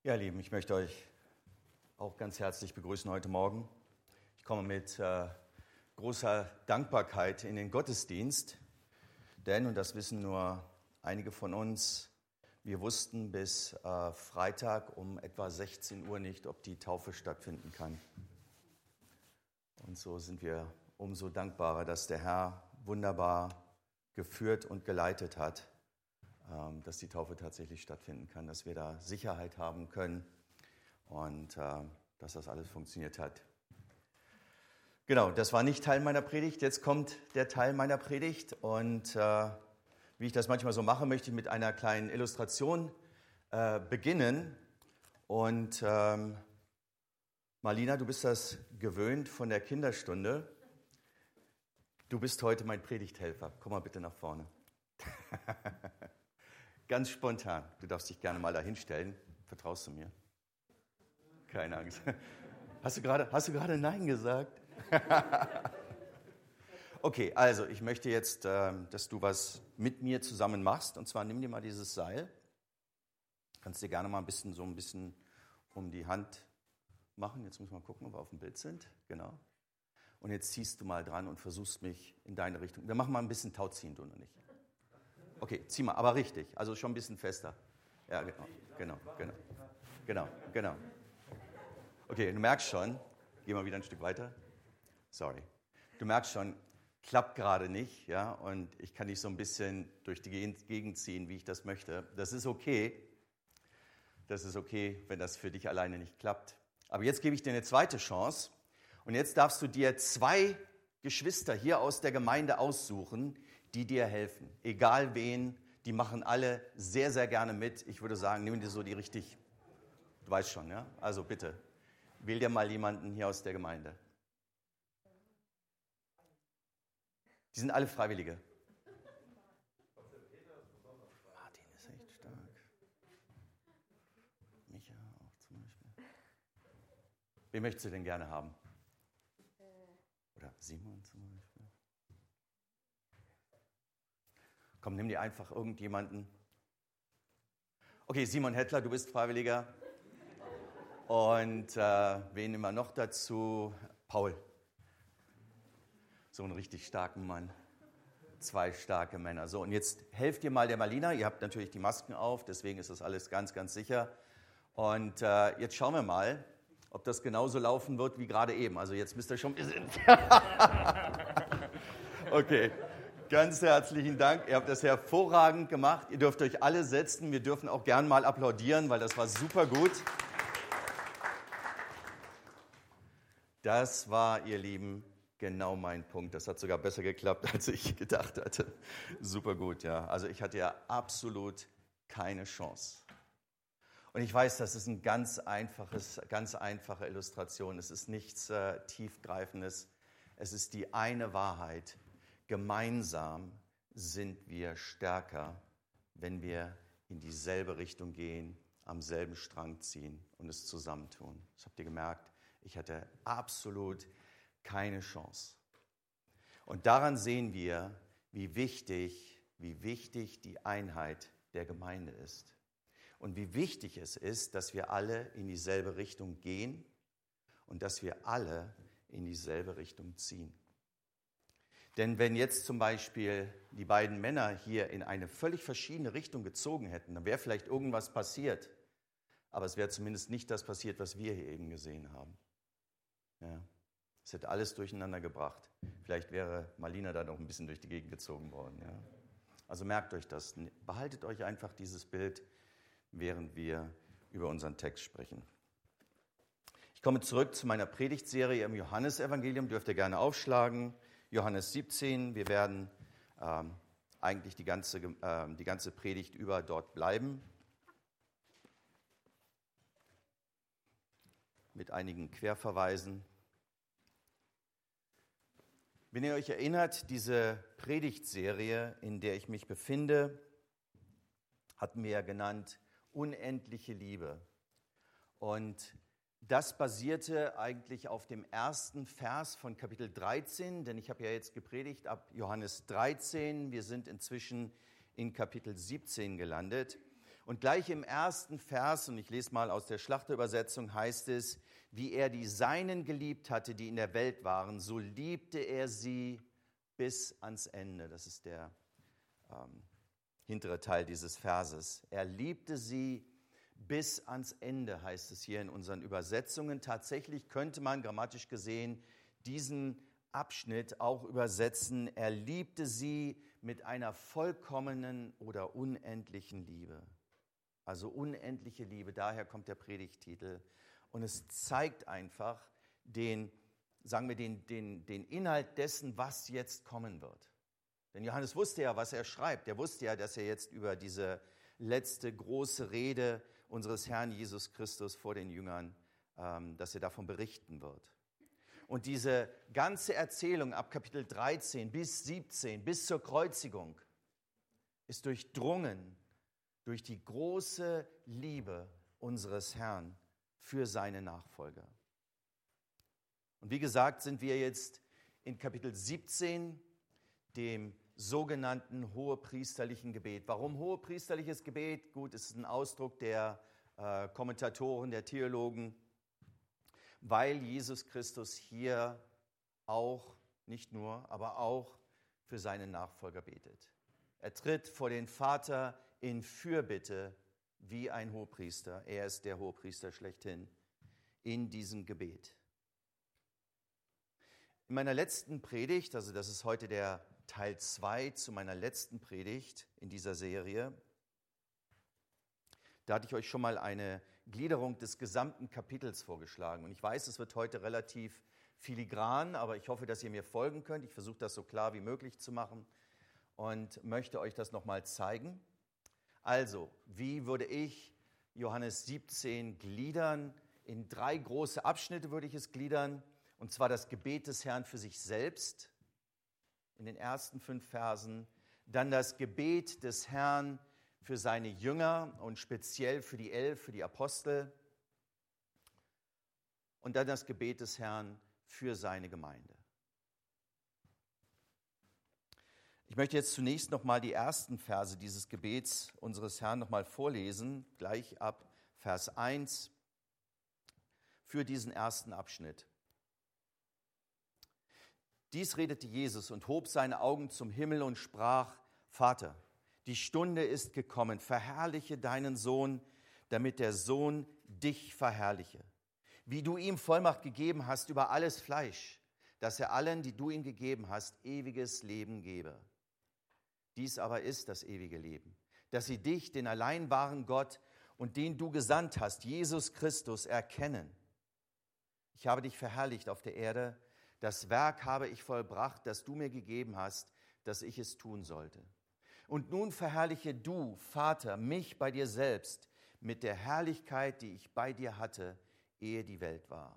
Ja, Lieben, ich möchte euch auch ganz herzlich begrüßen heute Morgen. Ich komme mit großer Dankbarkeit in den Gottesdienst, denn, und das wissen nur einige von uns, wir wussten bis Freitag um etwa 16 Uhr nicht, ob die Taufe stattfinden kann. Und so sind wir umso dankbarer, dass der Herr wunderbar geführt und geleitet hat, dass die Taufe tatsächlich stattfinden kann, dass wir da Sicherheit haben können und dass das alles funktioniert hat. Genau, das war nicht Teil meiner Predigt. Jetzt kommt der Teil meiner Predigt und wie ich das manchmal so mache, möchte ich mit einer kleinen Illustration beginnen. Und Marlina, du bist das gewöhnt von der Kinderstunde. Du bist heute mein Predigthelfer. Komm mal bitte nach vorne. Ganz spontan. Du darfst dich gerne mal da hinstellen. Vertraust du mir? Keine Angst. Hast du gerade Nein gesagt? Okay, also ich möchte jetzt, dass du was mit mir zusammen machst. Und zwar nimm dir mal dieses Seil. Kannst dir gerne mal ein bisschen um die Hand machen. Jetzt müssen wir mal gucken, ob wir auf dem Bild sind. Genau. Und jetzt ziehst du mal dran und versuchst mich in deine Richtung. Wir machen mal ein bisschen Tauziehen, du noch nicht. Okay, zieh mal, aber richtig, also schon ein bisschen fester. Ja, genau. Okay, du merkst schon, geh mal wieder ein Stück weiter. Sorry. Du merkst schon, klappt gerade nicht, ja, und ich kann dich so ein bisschen durch die Gegend ziehen, wie ich das möchte. Das ist okay, wenn das für dich alleine nicht klappt. Aber jetzt gebe ich dir eine zweite Chance und jetzt darfst du dir 2 Geschwister hier aus der Gemeinde aussuchen, die dir helfen. Egal wen, die machen alle sehr, sehr gerne mit. Ich würde sagen, nimm dir so die richtig, du weißt schon, ja? Also bitte, wähl dir mal jemanden hier aus der Gemeinde. Die sind alle Freiwillige. Martin ist echt stark. Micha auch zum Beispiel. Wen möchtest du denn gerne haben? Oder Simon zum Beispiel? Komm, nimm dir einfach irgendjemanden. Okay, Simon Hettler, du bist Freiwilliger. Und wen nehmen wir noch dazu? Paul. So einen richtig starken Mann. 2 starke Männer. So, und jetzt helft ihr mal der Marlina. Ihr habt natürlich die Masken auf, deswegen ist das alles ganz, ganz sicher. Und jetzt schauen wir mal, ob das genauso laufen wird wie gerade eben. Also jetzt müsst ihr schon ein bisschen... Okay. Ganz herzlichen Dank. Ihr habt das hervorragend gemacht. Ihr dürft euch alle setzen. Wir dürfen auch gern mal applaudieren, weil das war super gut. Das war, ihr Lieben, genau mein Punkt. Das hat sogar besser geklappt, als ich gedacht hatte. Super gut, ja. Also ich hatte ja absolut keine Chance. Und ich weiß, das ist eine ganz einfache Illustration. Es ist nichts Tiefgreifendes. Es ist die eine Wahrheit. Gemeinsam sind wir stärker, wenn wir in dieselbe Richtung gehen, am selben Strang ziehen und es zusammentun. Das habt ihr gemerkt, ich hatte absolut keine Chance. Und daran sehen wir, wie wichtig die Einheit der Gemeinde ist. Und wie wichtig es ist, dass wir alle in dieselbe Richtung gehen und dass wir alle in dieselbe Richtung ziehen. Denn wenn jetzt zum Beispiel die beiden Männer hier in eine völlig verschiedene Richtung gezogen hätten, dann wäre vielleicht irgendwas passiert. Aber es wäre zumindest nicht das passiert, was wir hier eben gesehen haben. Ja. Es hätte alles durcheinander gebracht. Vielleicht wäre Marlina da noch ein bisschen durch die Gegend gezogen worden. Ja. Also merkt euch das. Behaltet euch einfach dieses Bild, während wir über unseren Text sprechen. Ich komme zurück zu meiner Predigtserie im Johannesevangelium. Dürft ihr gerne aufschlagen. Johannes 17, wir werden eigentlich die ganze Predigt über dort bleiben. Mit einigen Querverweisen. Wenn ihr euch erinnert, diese Predigtserie, in der ich mich befinde, hatten wir ja genannt Unendliche Liebe. Und das basierte eigentlich auf dem ersten Vers von Kapitel 13, denn ich habe ja jetzt gepredigt ab Johannes 13. Wir sind inzwischen in Kapitel 17 gelandet. Und gleich im ersten Vers, und ich lese mal aus der Schlachterübersetzung, heißt es, wie er die Seinen geliebt hatte, die in der Welt waren, so liebte er sie bis ans Ende. Das ist der hintere Teil dieses Verses. Er liebte sie bis ans Ende, heißt es hier in unseren Übersetzungen. Tatsächlich könnte man grammatisch gesehen diesen Abschnitt auch übersetzen. Er liebte sie mit einer vollkommenen oder unendlichen Liebe. Also unendliche Liebe, daher kommt der Predigttitel. Und es zeigt einfach den Inhalt dessen, was jetzt kommen wird. Denn Johannes wusste ja, was er schreibt. Er wusste ja, dass er jetzt über diese letzte große Rede unseres Herrn Jesus Christus vor den Jüngern, dass er davon berichten wird. Und diese ganze Erzählung ab Kapitel 13 bis 17, bis zur Kreuzigung, ist durchdrungen durch die große Liebe unseres Herrn für seine Nachfolger. Und wie gesagt, sind wir jetzt in Kapitel 17, dem sogenannten hohepriesterlichen Gebet. Warum hohepriesterliches Gebet? Gut, es ist ein Ausdruck der Kommentatoren, der Theologen, weil Jesus Christus hier auch, nicht nur, aber auch für seine Nachfolger betet. Er tritt vor den Vater in Fürbitte wie ein Hohepriester. Er ist der Hohepriester schlechthin in diesem Gebet. In meiner letzten Predigt, also das ist heute der Teil 2 zu meiner letzten Predigt in dieser Serie, da hatte ich euch schon mal eine Gliederung des gesamten Kapitels vorgeschlagen. Und ich weiß, es wird heute relativ filigran, aber ich hoffe, dass ihr mir folgen könnt. Ich versuche das so klar wie möglich zu machen und möchte euch das nochmal zeigen. Also, wie würde ich Johannes 17 gliedern? In 3 große Abschnitte würde ich es gliedern. Und zwar das Gebet des Herrn für sich selbst in den ersten 5 Versen. Dann das Gebet des Herrn für seine Jünger und speziell für die 11, für die Apostel. Und dann das Gebet des Herrn für seine Gemeinde. Ich möchte jetzt zunächst nochmal die ersten Verse dieses Gebets unseres Herrn nochmal vorlesen, gleich ab Vers 1 für diesen ersten Abschnitt. Dies redete Jesus und hob seine Augen zum Himmel und sprach, Vater, die Stunde ist gekommen, verherrliche deinen Sohn, damit der Sohn dich verherrliche. Wie du ihm Vollmacht gegeben hast über alles Fleisch, dass er allen, die du ihm gegeben hast, ewiges Leben gebe. Dies aber ist das ewige Leben, dass sie dich, den allein wahren Gott und den du gesandt hast, Jesus Christus, erkennen. Ich habe dich verherrlicht auf der Erde, das Werk habe ich vollbracht, das du mir gegeben hast, dass ich es tun sollte. Und nun verherrliche du, Vater, mich bei dir selbst mit der Herrlichkeit, die ich bei dir hatte, ehe die Welt war.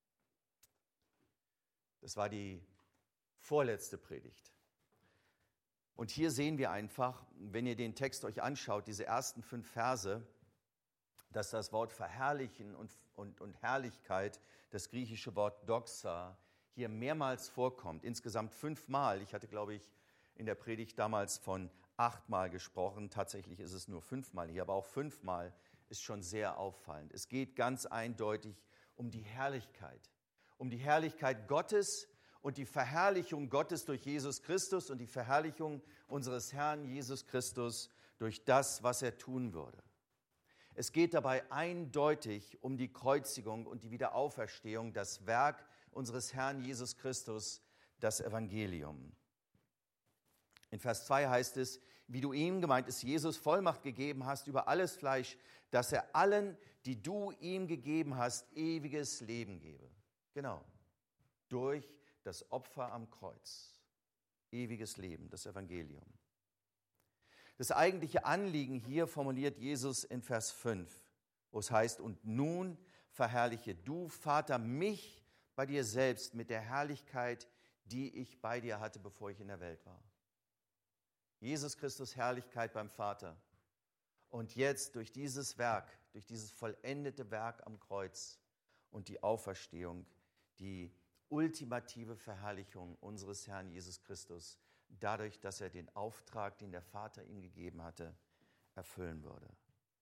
Das war die vorletzte Predigt. Und hier sehen wir einfach, wenn ihr den Text euch anschaut, diese ersten 5 Verse, dass das Wort verherrlichen und Herrlichkeit, das griechische Wort doxa, hier mehrmals vorkommt. Insgesamt 5 Mal. Ich hatte, glaube ich, in der Predigt damals von 8 Mal gesprochen. Tatsächlich ist es nur 5 Mal hier, aber auch 5 Mal ist schon sehr auffallend. Es geht ganz eindeutig um die Herrlichkeit Gottes und die Verherrlichung Gottes durch Jesus Christus und die Verherrlichung unseres Herrn Jesus Christus durch das, was er tun würde. Es geht dabei eindeutig um die Kreuzigung und die Wiederauferstehung, das Werk unseres Herrn Jesus Christus, das Evangelium. In Vers 2 heißt es, wie du ihm, gemeint ist Jesus, Vollmacht gegeben hast über alles Fleisch, dass er allen, die du ihm gegeben hast, ewiges Leben gebe. Genau, durch das Opfer am Kreuz. Ewiges Leben, das Evangelium. Das eigentliche Anliegen hier formuliert Jesus in Vers 5, wo es heißt, und nun verherrliche du, Vater, mich bei dir selbst mit der Herrlichkeit, die ich bei dir hatte, bevor ich in der Welt war. Jesus Christus Herrlichkeit beim Vater. Und jetzt durch dieses Werk, durch dieses vollendete Werk am Kreuz und die Auferstehung, die ultimative Verherrlichung unseres Herrn Jesus Christus, dadurch, dass er den Auftrag, den der Vater ihm gegeben hatte, erfüllen würde.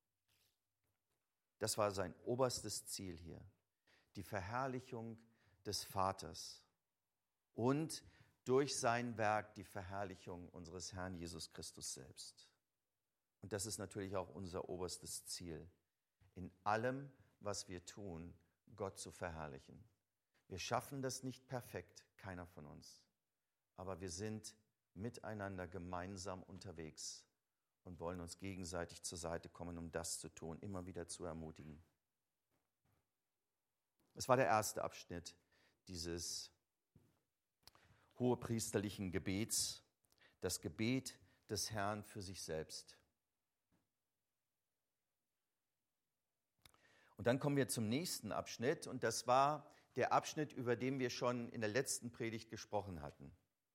Das war sein oberstes Ziel hier. Die Verherrlichung des Vaters und durch sein Werk die Verherrlichung unseres Herrn Jesus Christus selbst. Und das ist natürlich auch unser oberstes Ziel, in allem, was wir tun, Gott zu verherrlichen. Wir schaffen das nicht perfekt, keiner von uns, aber wir sind miteinander gemeinsam unterwegs und wollen uns gegenseitig zur Seite kommen, um das zu tun, immer wieder zu ermutigen. Es war der erste Abschnitt dieses hohepriesterlichen Gebets, das Gebet des Herrn für sich selbst. Und dann kommen wir zum nächsten Abschnitt und das war der Abschnitt, über den wir schon in der letzten Predigt gesprochen hatten.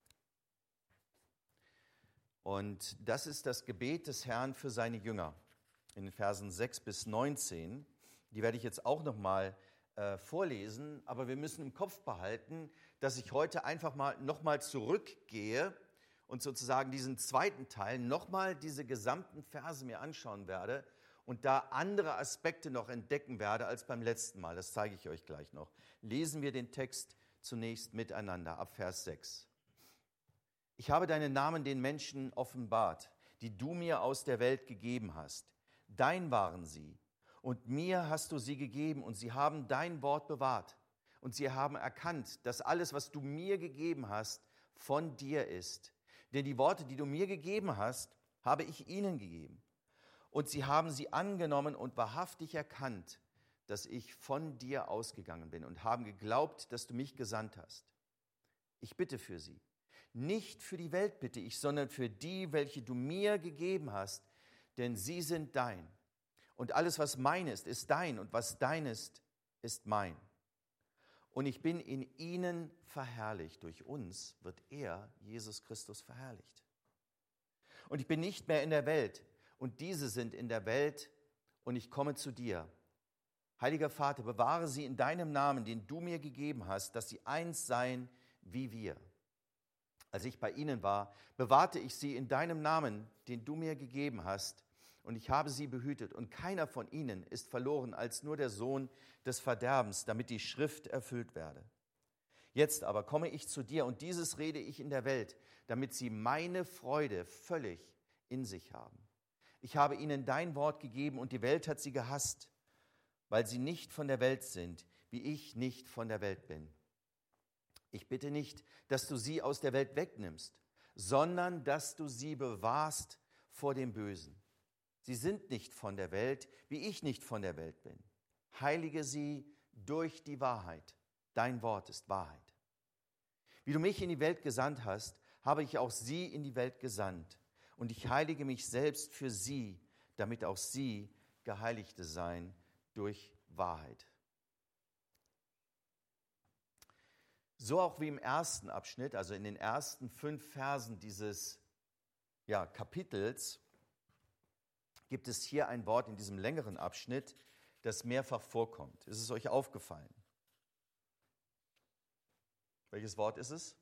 Und das ist das Gebet des Herrn für seine Jünger in den Versen 6 bis 19. Die werde ich jetzt auch nochmal vorlesen, aber wir müssen im Kopf behalten, dass ich heute einfach nochmal zurückgehe und sozusagen diesen zweiten Teil nochmal diese gesamten Verse mir anschauen werde und da andere Aspekte noch entdecken werde als beim letzten Mal. Das zeige ich euch gleich noch. Lesen wir den Text zunächst miteinander ab Vers 6. Ich habe deinen Namen den Menschen offenbart, die du mir aus der Welt gegeben hast. Dein waren sie, und mir hast du sie gegeben, und sie haben dein Wort bewahrt. Und sie haben erkannt, dass alles, was du mir gegeben hast, von dir ist. Denn die Worte, die du mir gegeben hast, habe ich ihnen gegeben. Und sie haben sie angenommen und wahrhaftig erkannt, dass ich von dir ausgegangen bin, und haben geglaubt, dass du mich gesandt hast. Ich bitte für sie. Nicht für die Welt bitte ich, sondern für die, welche du mir gegeben hast, denn sie sind dein. Und alles, was mein ist dein, und was dein ist mein. Und ich bin in ihnen verherrlicht. Durch uns wird er, Jesus Christus, verherrlicht. Und ich bin nicht mehr in der Welt, und diese sind in der Welt, und ich komme zu dir. Heiliger Vater, bewahre sie in deinem Namen, den du mir gegeben hast, dass sie eins seien wie wir. Als ich bei ihnen war, bewahrte ich sie in deinem Namen, den du mir gegeben hast, und ich habe sie behütet, und keiner von ihnen ist verloren als nur der Sohn des Verderbens, damit die Schrift erfüllt werde. Jetzt aber komme ich zu dir, und dieses rede ich in der Welt, damit sie meine Freude völlig in sich haben. Ich habe ihnen dein Wort gegeben, und die Welt hat sie gehasst, weil sie nicht von der Welt sind, wie ich nicht von der Welt bin. Ich bitte nicht, dass du sie aus der Welt wegnimmst, sondern dass du sie bewahrst vor dem Bösen. Sie sind nicht von der Welt, wie ich nicht von der Welt bin. Heilige sie durch die Wahrheit. Dein Wort ist Wahrheit. Wie du mich in die Welt gesandt hast, habe ich auch sie in die Welt gesandt. Und ich heilige mich selbst für sie, damit auch sie Geheiligte seien durch Wahrheit. So auch wie im ersten Abschnitt, also in den ersten 5 Versen dieses Kapitels, gibt es hier ein Wort in diesem längeren Abschnitt, das mehrfach vorkommt. Ist es euch aufgefallen? Welches Wort ist es?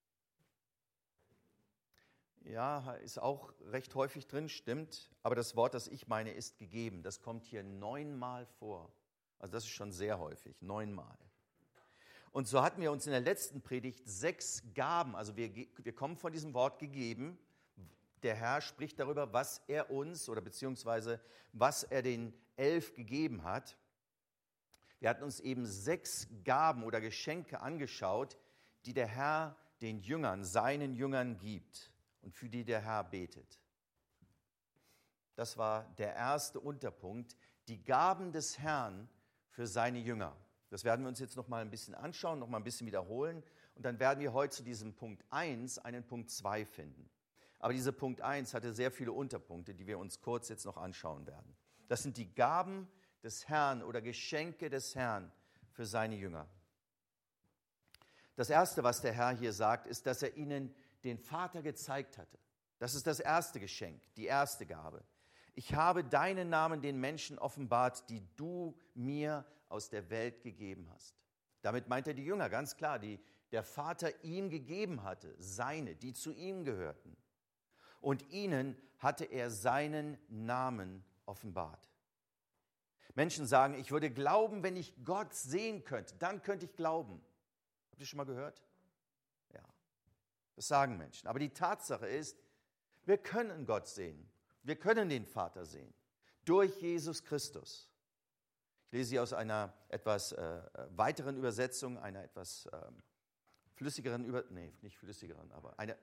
Ja, ist auch recht häufig drin, stimmt. Aber das Wort, das ich meine, ist gegeben. Das kommt hier 9-mal vor. Also das ist schon sehr häufig, 9-mal. Und so hatten wir uns in der letzten Predigt 6 Gaben, also wir kommen von diesem Wort gegeben. Der Herr spricht darüber, was er uns oder beziehungsweise was er den 11 gegeben hat. Wir hatten uns eben 6 Gaben oder Geschenke angeschaut, die der Herr den Jüngern, seinen Jüngern gibt und für die der Herr betet. Das war der erste Unterpunkt, die Gaben des Herrn für seine Jünger. Das werden wir uns jetzt noch mal ein bisschen anschauen, noch mal ein bisschen wiederholen und dann werden wir heute zu diesem Punkt 1 einen Punkt 2 finden. Aber dieser Punkt 1 hatte sehr viele Unterpunkte, die wir uns kurz jetzt noch anschauen werden. Das sind die Gaben des Herrn oder Geschenke des Herrn für seine Jünger. Das Erste, was der Herr hier sagt, ist, dass er ihnen den Vater gezeigt hatte. Das ist das erste Geschenk, die erste Gabe. Ich habe deinen Namen den Menschen offenbart, die du mir aus der Welt gegeben hast. Damit meint er die Jünger, ganz klar, die der Vater ihm gegeben hatte, seine, die zu ihm gehörten. Und ihnen hatte er seinen Namen offenbart. Menschen sagen, ich würde glauben, wenn ich Gott sehen könnte, dann könnte ich glauben. Habt ihr schon mal gehört? Ja, das sagen Menschen. Aber die Tatsache ist, wir können Gott sehen. Wir können den Vater sehen. Durch Jesus Christus. Ich lese hier aus einer etwas weiteren Übersetzung, einer etwas flüssigeren, nicht flüssigeren, aber einer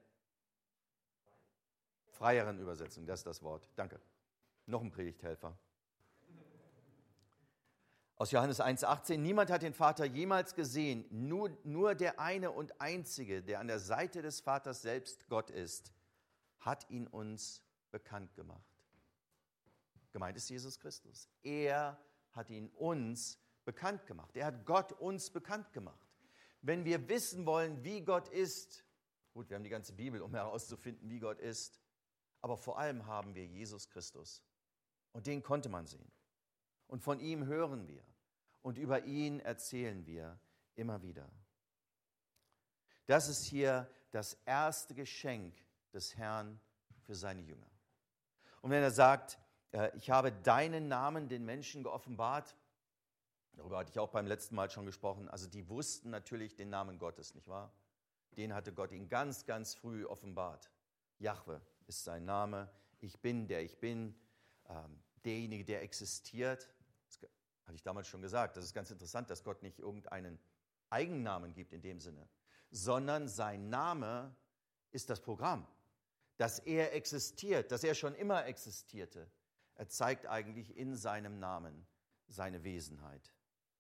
freieren Übersetzung, das ist das Wort. Danke. Noch ein Predigthelfer. Aus Johannes 1,18, niemand hat den Vater jemals gesehen, nur der eine und einzige, der an der Seite des Vaters selbst Gott ist, hat ihn uns bekannt gemacht. Gemeint ist Jesus Christus. Er hat ihn uns bekannt gemacht. Er hat Gott uns bekannt gemacht. Wenn wir wissen wollen, wie Gott ist, gut, wir haben die ganze Bibel, um herauszufinden, wie Gott ist, aber vor allem haben wir Jesus Christus. Und den konnte man sehen. Und von ihm hören wir. Und über ihn erzählen wir immer wieder. Das ist hier das erste Geschenk des Herrn für seine Jünger. Und wenn er sagt, ich habe deinen Namen den Menschen geoffenbart, darüber hatte ich auch beim letzten Mal schon gesprochen, also die wussten natürlich den Namen Gottes, nicht wahr? Den hatte Gott ihnen ganz, ganz früh offenbart. Jahwe ist sein Name, ich bin, der ich bin, derjenige, der existiert. Das hatte ich damals schon gesagt, das ist ganz interessant, dass Gott nicht irgendeinen Eigennamen gibt in dem Sinne, sondern sein Name ist das Programm, dass er existiert, dass er schon immer existierte. Er zeigt eigentlich in seinem Namen seine Wesenheit.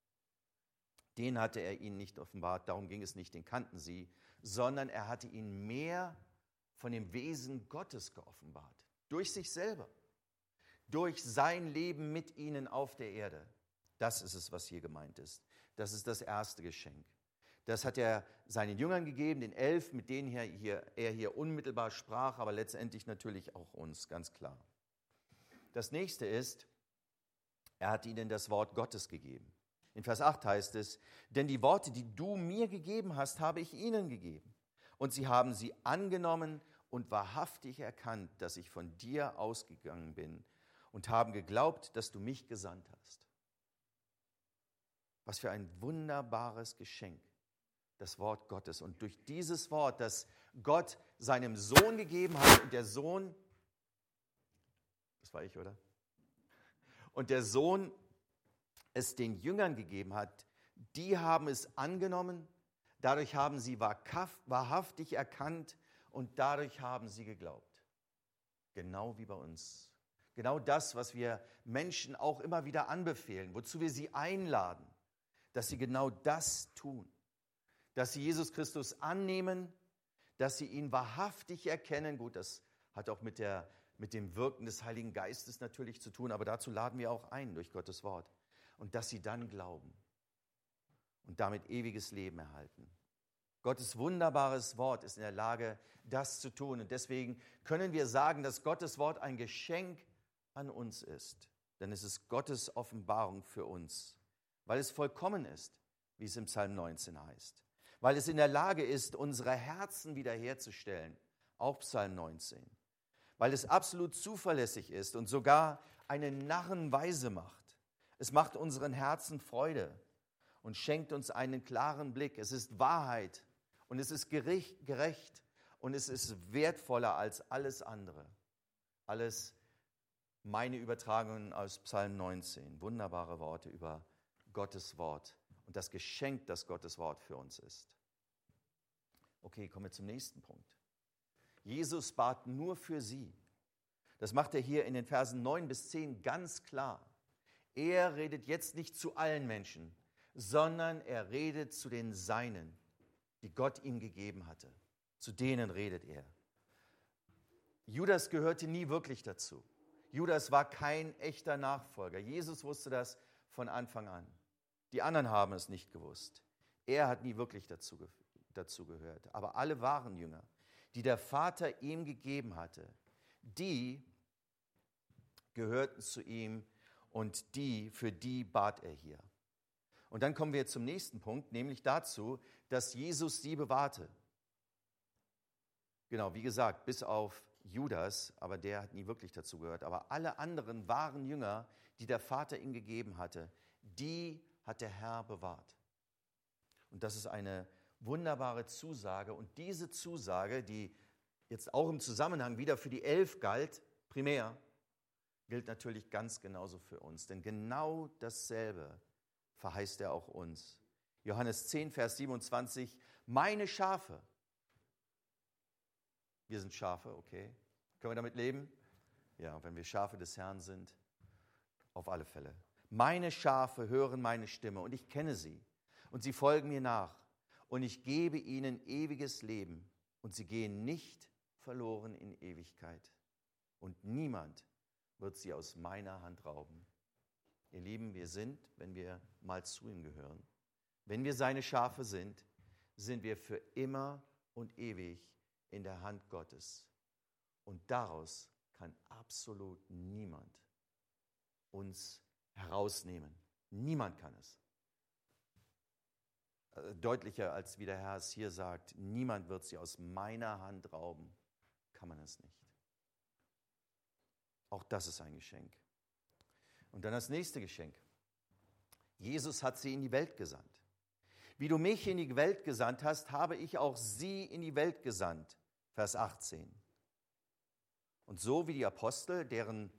Den hatte er ihnen nicht offenbart, darum ging es nicht, den kannten sie, sondern er hatte ihnen mehr von dem Wesen Gottes geoffenbart, durch sich selber, durch sein Leben mit ihnen auf der Erde. Das ist es, was hier gemeint ist. Das ist das erste Geschenk. Das hat er seinen Jüngern gegeben, den 11, mit denen er hier unmittelbar sprach, aber letztendlich natürlich auch uns, ganz klar. Das nächste ist, er hat ihnen das Wort Gottes gegeben. In Vers 8 heißt es, denn die Worte, die du mir gegeben hast, habe ich ihnen gegeben. Und sie haben sie angenommen und wahrhaftig erkannt, dass ich von dir ausgegangen bin und haben geglaubt, dass du mich gesandt hast. Was für ein wunderbares Geschenk, das Wort Gottes. Und durch dieses Wort, das Gott seinem Sohn gegeben hat, und der Sohn, das war ich, oder? Und der Sohn es den Jüngern gegeben hat, die haben es angenommen, dadurch haben sie wahrhaftig erkannt und dadurch haben sie geglaubt. Genau wie bei uns. Genau das, was wir Menschen auch immer wieder anbefehlen, wozu wir sie einladen, dass sie genau das tun. Dass sie Jesus Christus annehmen, dass sie ihn wahrhaftig erkennen. Gut, das hat auch mit dem Wirken des Heiligen Geistes natürlich zu tun, aber dazu laden wir auch ein durch Gottes Wort. Und dass sie dann glauben und damit ewiges Leben erhalten. Gottes wunderbares Wort ist in der Lage, das zu tun. Und deswegen können wir sagen, dass Gottes Wort ein Geschenk an uns ist. Denn es ist Gottes Offenbarung für uns, weil es vollkommen ist, wie es im Psalm 19 heißt. Weil es in der Lage ist, unsere Herzen wiederherzustellen, auch Psalm 19. Weil es absolut zuverlässig ist und sogar eine Narren weise macht. Es macht unseren Herzen Freude und schenkt uns einen klaren Blick. Es ist Wahrheit und es ist gerecht und es ist wertvoller als alles andere. Alles meine Übertragungen aus Psalm 19. Wunderbare Worte über Gottes Wort und das Geschenk, das Gottes Wort für uns ist. Okay, kommen wir zum nächsten Punkt. Jesus bat nur für sie. Das macht er hier in den Versen 9 bis 10 ganz klar. Er redet jetzt nicht zu allen Menschen, sondern er redet zu den Seinen, die Gott ihm gegeben hatte. Zu denen redet er. Judas gehörte nie wirklich dazu. Judas war kein echter Nachfolger. Jesus wusste das von Anfang an. Die anderen haben es nicht gewusst. Er hat nie wirklich dazu gehört. Aber alle wahren Jünger, die der Vater ihm gegeben hatte, die gehörten zu ihm und für die bat er hier. Und dann kommen wir zum nächsten Punkt, nämlich dazu, dass Jesus sie bewahrte. Genau, wie gesagt, bis auf Judas, aber der hat nie wirklich dazu gehört. Aber alle anderen wahren Jünger, die der Vater ihm gegeben hatte, die hat der Herr bewahrt. Und das ist eine wunderbare Zusage. Und diese Zusage, die jetzt auch im Zusammenhang wieder für die 11 galt, primär, gilt natürlich ganz genauso für uns. Denn genau dasselbe verheißt er auch uns. Johannes 10, Vers 27, meine Schafe. Wir sind Schafe, okay. Können wir damit leben? Ja, wenn wir Schafe des Herrn sind, auf alle Fälle. Meine Schafe hören meine Stimme und ich kenne sie und sie folgen mir nach und ich gebe ihnen ewiges Leben und sie gehen nicht verloren in Ewigkeit und niemand wird sie aus meiner Hand rauben. Ihr Lieben, wir sind, wenn wir mal zu ihm gehören, wenn wir seine Schafe sind, sind wir für immer und ewig in der Hand Gottes. Und daraus kann absolut niemand uns herausnehmen. Niemand kann es. Deutlicher, als wie der Herr es hier sagt, niemand wird sie aus meiner Hand rauben, kann man es nicht. Auch das ist ein Geschenk. Und dann das nächste Geschenk. Jesus hat sie in die Welt gesandt. Wie du mich in die Welt gesandt hast, habe ich auch sie in die Welt gesandt. Vers 18. Und so wie die Apostel, deren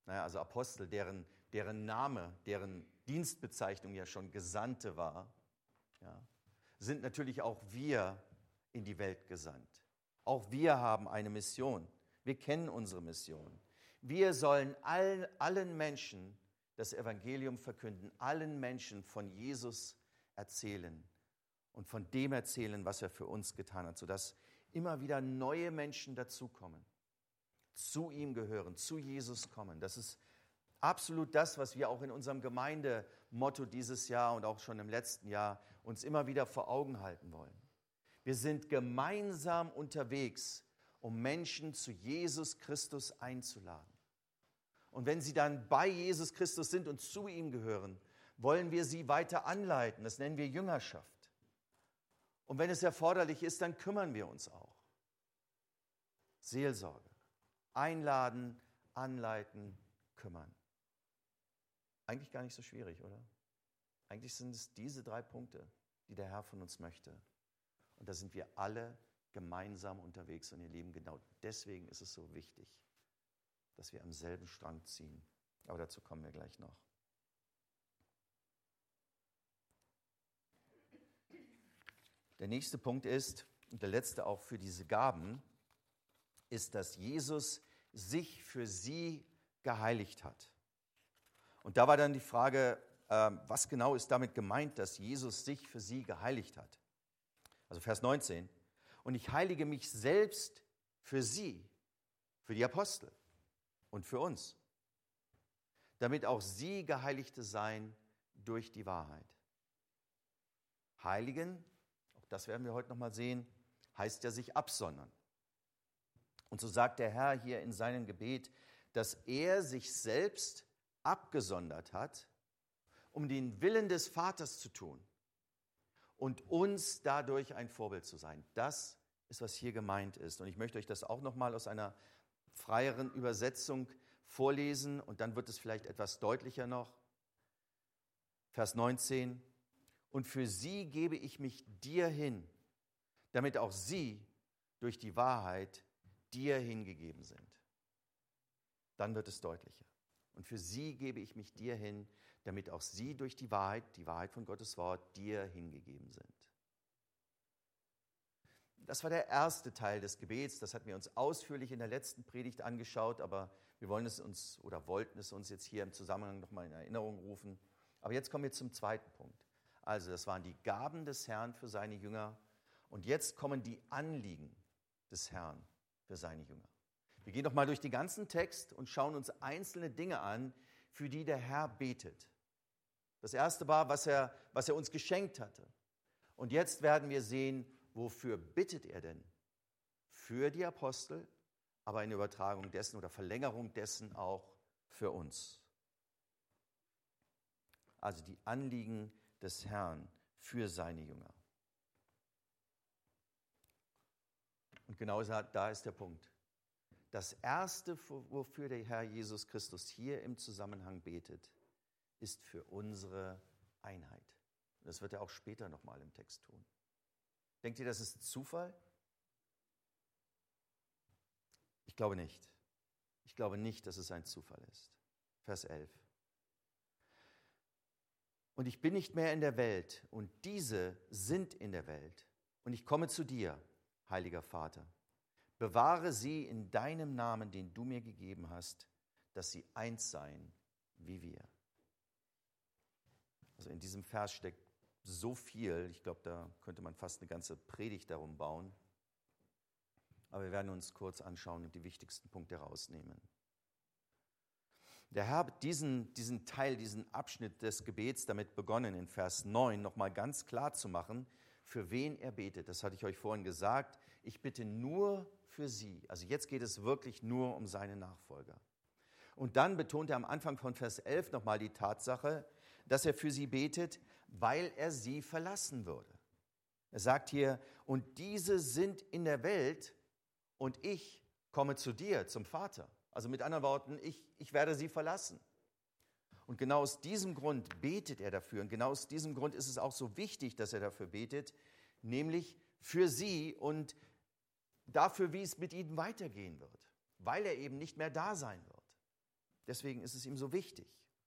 Name, deren Dienstbezeichnung ja schon Gesandte war, ja, sind natürlich auch wir in die Welt gesandt. Auch wir haben eine Mission. Wir kennen unsere Mission. Wir sollen allen Menschen das Evangelium verkünden, allen Menschen von Jesus erzählen und von dem erzählen, was er für uns getan hat, sodass immer wieder neue Menschen dazukommen, zu ihm gehören, zu Jesus kommen. Das ist absolut das, was wir auch in unserem Gemeindemotto dieses Jahr und auch schon im letzten Jahr uns immer wieder vor Augen halten wollen. Wir sind gemeinsam unterwegs, um Menschen zu Jesus Christus einzuladen. Und wenn sie dann bei Jesus Christus sind und zu ihm gehören, wollen wir sie weiter anleiten. Das nennen wir Jüngerschaft. Und wenn es erforderlich ist, dann kümmern wir uns auch. Seelsorge. Einladen, anleiten, kümmern. Eigentlich gar nicht so schwierig, oder? Eigentlich sind es diese 3 Punkte, die der Herr von uns möchte. Und da sind wir alle gemeinsam unterwegs. Und ihr Lieben, genau deswegen ist es so wichtig, dass wir am selben Strang ziehen. Aber dazu kommen wir gleich noch. Der nächste Punkt ist, und der letzte auch für diese Gaben, ist, dass Jesus sich für sie geheiligt hat. Und da war dann die Frage, was genau ist damit gemeint, dass Jesus sich für sie geheiligt hat? Also Vers 19. Und ich heilige mich selbst für sie, für die Apostel und für uns, damit auch sie Geheiligte seien durch die Wahrheit. Heiligen, auch das werden wir heute nochmal sehen, heißt ja sich absondern. Und so sagt der Herr hier in seinem Gebet, dass er sich selbst abgesondert hat, um den Willen des Vaters zu tun und uns dadurch ein Vorbild zu sein. Das ist, was hier gemeint ist. Und ich möchte euch das auch nochmal aus einer freieren Übersetzung vorlesen und dann wird es vielleicht etwas deutlicher noch. Vers 19. Und für sie gebe ich mich dir hin, damit auch sie durch die Wahrheit dir hingegeben sind. Dann wird es deutlicher. Und für sie gebe ich mich dir hin, damit auch sie durch die Wahrheit von Gottes Wort, dir hingegeben sind. Das war der erste Teil des Gebets. Das hatten wir uns ausführlich in der letzten Predigt angeschaut, aber wir wollten es uns jetzt hier im Zusammenhang nochmal in Erinnerung rufen. Aber jetzt kommen wir zum zweiten Punkt. Also, das waren die Gaben des Herrn für seine Jünger. Und jetzt kommen die Anliegen des Herrn für seine Jünger. Wir gehen nochmal durch den ganzen Text und schauen uns einzelne Dinge an, für die der Herr betet. Das erste war, was er uns geschenkt hatte. Und jetzt werden wir sehen, wofür bittet er denn? Für die Apostel, aber in Übertragung dessen oder Verlängerung dessen auch für uns. Also die Anliegen des Herrn für seine Jünger. Und genau da ist der Punkt. Das Erste, wofür der Herr Jesus Christus hier im Zusammenhang betet, ist für unsere Einheit. Das wird er auch später nochmal im Text tun. Denkt ihr, das ist Zufall? Ich glaube nicht. Ich glaube nicht, dass es ein Zufall ist. Vers 11. Und ich bin nicht mehr in der Welt, und diese sind in der Welt. Und ich komme zu dir, heiliger Vater. Bewahre sie in deinem Namen, den du mir gegeben hast, dass sie eins seien wie wir. Also in diesem Vers steckt so viel, ich glaube, da könnte man fast eine ganze Predigt darum bauen. Aber wir werden uns kurz anschauen und die wichtigsten Punkte rausnehmen. Der Herr hat diesen Teil, diesen Abschnitt des Gebets damit begonnen, in Vers 9 nochmal ganz klar zu machen, für wen er betet. Das hatte ich euch vorhin gesagt. Ich bitte nur für sie. Also jetzt geht es wirklich nur um seine Nachfolger. Und dann betont er am Anfang von Vers 11 nochmal die Tatsache, dass er für sie betet, weil er sie verlassen würde. Er sagt hier, und diese sind in der Welt und ich komme zu dir, zum Vater. Also mit anderen Worten, ich werde sie verlassen. Und genau aus diesem Grund betet er dafür. Und genau aus diesem Grund ist es auch so wichtig, dass er dafür betet, nämlich für sie und dafür, wie es mit ihnen weitergehen wird, weil er eben nicht mehr da sein wird. Deswegen ist es ihm so wichtig.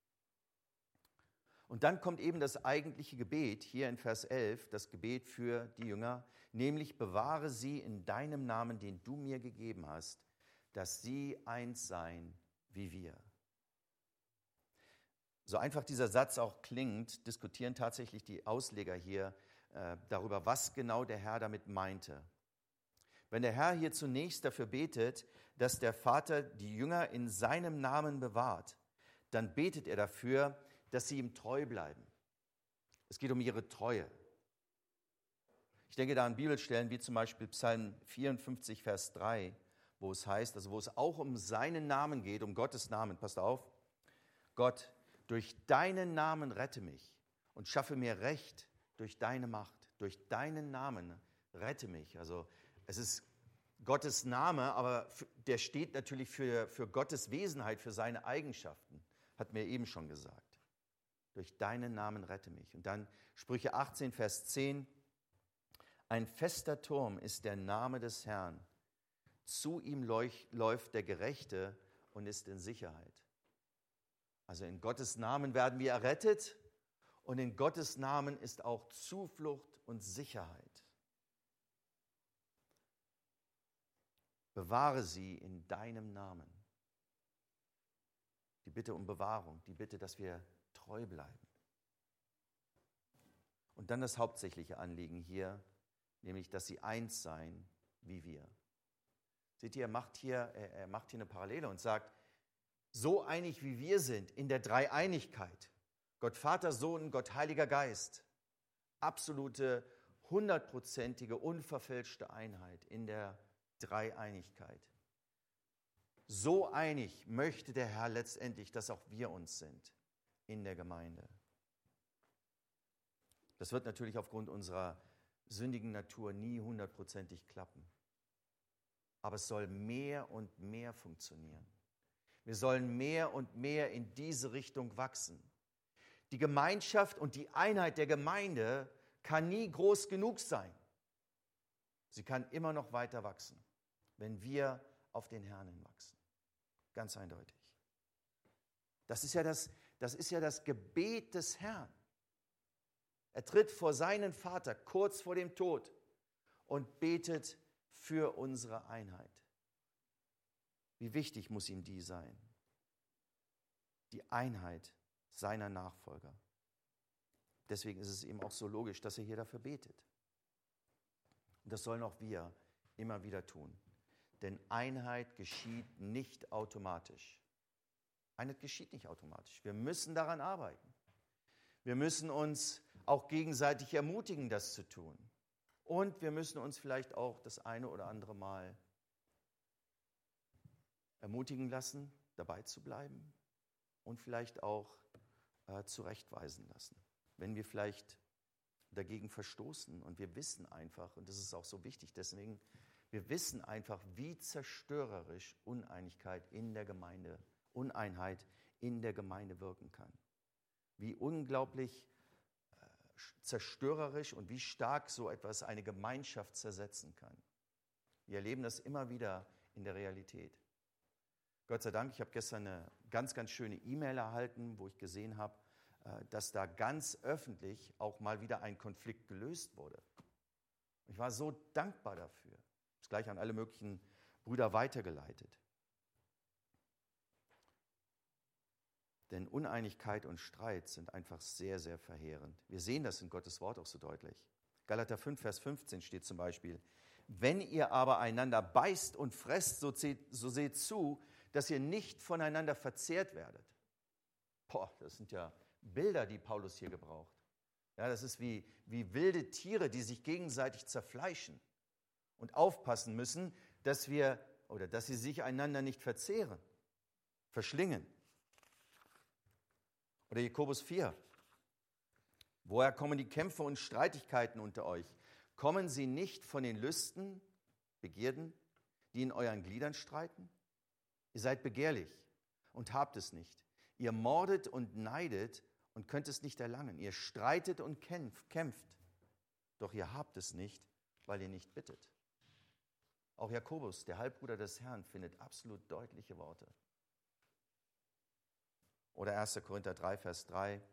Und dann kommt eben das eigentliche Gebet, hier in Vers 11, das Gebet für die Jünger, nämlich bewahre sie in deinem Namen, den du mir gegeben hast, dass sie eins seien wie wir. So einfach dieser Satz auch klingt, diskutieren tatsächlich die Ausleger hier darüber, was genau der Herr damit meinte. Wenn der Herr hier zunächst dafür betet, dass der Vater die Jünger in seinem Namen bewahrt, dann betet er dafür, dass sie ihm treu bleiben. Es geht um ihre Treue. Ich denke da an Bibelstellen wie zum Beispiel Psalm 54, Vers 3, wo es heißt, also wo es auch um seinen Namen geht, um Gottes Namen. Passt auf. Gott, durch deinen Namen rette mich und schaffe mir Recht durch deine Macht. Durch deinen Namen rette mich. Also es ist Gottes Name, aber der steht natürlich für Gottes Wesenheit, für seine Eigenschaften. Hat mir eben schon gesagt. Durch deinen Namen rette mich. Und dann Sprüche 18, Vers 10. Ein fester Turm ist der Name des Herrn. Zu ihm läuft der Gerechte und ist in Sicherheit. Also in Gottes Namen werden wir errettet und in Gottes Namen ist auch Zuflucht und Sicherheit. Bewahre sie in deinem Namen. Die Bitte um Bewahrung, die Bitte, dass wir treu bleiben. Und dann das hauptsächliche Anliegen hier, nämlich, dass sie eins seien wie wir. Seht ihr, er macht hier eine Parallele und sagt, so einig wie wir sind in der Dreieinigkeit, Gott Vater, Sohn, Gott Heiliger Geist, absolute, 100%ige, unverfälschte Einheit in der Dreieinigkeit. So einig möchte der Herr letztendlich, dass auch wir uns sind in der Gemeinde. Das wird natürlich aufgrund unserer sündigen Natur nie 100%ig klappen. Aber es soll mehr und mehr funktionieren. Wir sollen mehr und mehr in diese Richtung wachsen. Die Gemeinschaft und die Einheit der Gemeinde kann nie groß genug sein. Sie kann immer noch weiter wachsen, wenn wir auf den Herrn hin wachsen. Ganz eindeutig. Das ist ja das Gebet des Herrn. Er tritt vor seinen Vater kurz vor dem Tod und betet für unsere Einheit. Wie wichtig muss ihm die sein? Die Einheit seiner Nachfolger. Deswegen ist es eben auch so logisch, dass er hier dafür betet. Und das sollen auch wir immer wieder tun. Denn Einheit geschieht nicht automatisch. Einheit geschieht nicht automatisch. Wir müssen daran arbeiten. Wir müssen uns auch gegenseitig ermutigen, das zu tun. Und wir müssen uns vielleicht auch das eine oder andere Mal ermutigen lassen, dabei zu bleiben und vielleicht auch zurechtweisen lassen. Wenn wir vielleicht dagegen verstoßen und wir wissen einfach, und das ist auch so wichtig, deswegen Wir wissen einfach, wie zerstörerisch Uneinheit in der Gemeinde wirken kann. Wie unglaublich zerstörerisch und wie stark so etwas eine Gemeinschaft zersetzen kann. Wir erleben das immer wieder in der Realität. Gott sei Dank, ich habe gestern eine ganz, ganz schöne E-Mail erhalten, wo ich gesehen habe, dass da ganz öffentlich auch mal wieder ein Konflikt gelöst wurde. Ich war so dankbar dafür. Ich habe es gleich an alle möglichen Brüder weitergeleitet. Denn Uneinigkeit und Streit sind einfach sehr, sehr verheerend. Wir sehen das in Gottes Wort auch so deutlich. Galater 5, Vers 15 steht zum Beispiel: Wenn ihr aber einander beißt und fresst, so seht zu, dass ihr nicht voneinander verzehrt werdet. Das sind ja Bilder, die Paulus hier gebraucht. Ja, das ist wie wilde Tiere, die sich gegenseitig zerfleischen und aufpassen müssen, dass sie sich einander nicht verzehren, verschlingen. Oder Jakobus 4. Woher kommen die Kämpfe und Streitigkeiten unter euch? Kommen sie nicht von den Lüsten, Begierden, die in euren Gliedern streiten? Ihr seid begehrlich und habt es nicht. Ihr mordet und neidet und könnt es nicht erlangen. Ihr streitet und kämpft, doch ihr habt es nicht, weil ihr nicht bittet. Auch Jakobus, der Halbbruder des Herrn, findet absolut deutliche Worte. Oder 1. Korinther 3, Vers 3,